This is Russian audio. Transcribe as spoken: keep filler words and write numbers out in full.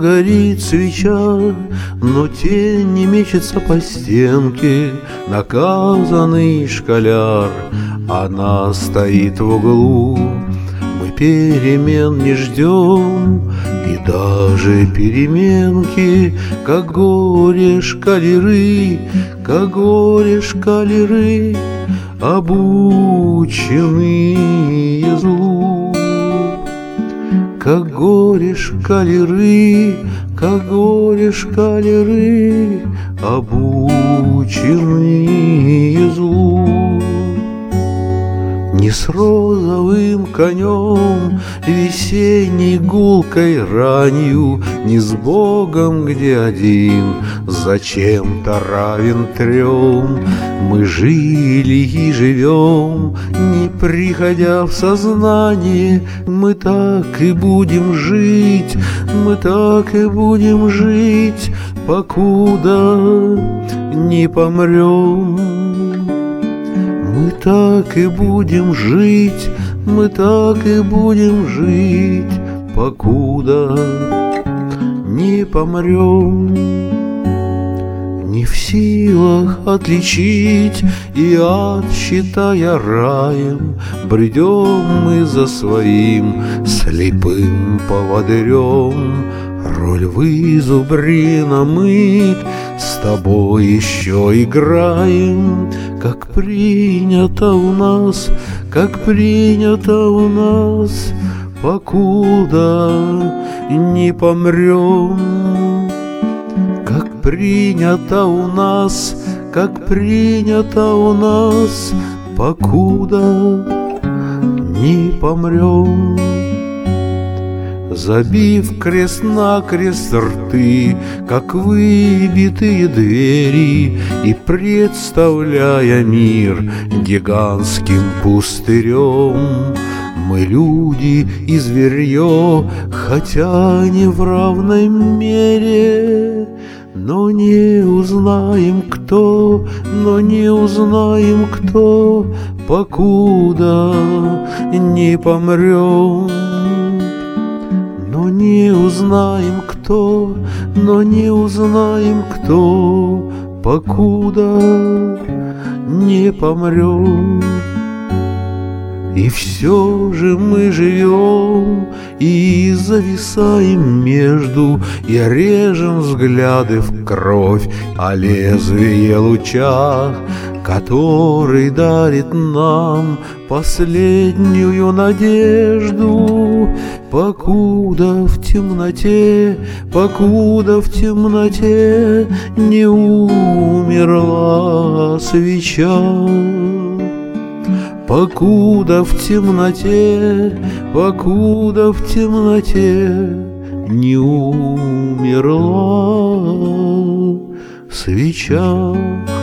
горит свеча, но тень не мечется по стенке. Наказанный школяр, она стоит в углу. Мы перемен не ждем, и даже переменки, как горе шкалеры, как горе шкалеры, обученные злу. Как горе шкалеры, как горе шкалеры, обученные злу. Не с розовым конем, весенней гулкой ранью, не с Богом, где один, зачем-то равен трем. Мы жили и живем, не приходя в сознание. Мы так и будем жить, мы так и будем жить, покуда не помрем. Мы так и будем жить, мы так и будем жить, покуда не помрем. Не в силах отличить и ад, считая раем, бредем мы за своим слепым поводырем. Роль вызубрина мы с тобой еще играем, как принято у нас, как принято у нас, покуда не помрем. Как принято у нас, как принято у нас, покуда не помрем. Забив крест-накрест рты, как выбитые двери, и представляя мир гигантским пустырем, мы люди и зверье, хотя не в равной мере, но не узнаем кто, но не узнаем кто, покуда не помрем. Но не узнаем кто, но не узнаем кто, покуда не помрем. И все же мы живем и зависаем между, и режем взгляды в кровь, а лезвие луча, который дарит нам последнюю надежду. Покуда в темноте, покуда в темноте не умерла свеча. Покуда в темноте, покуда в темноте не умерла свеча.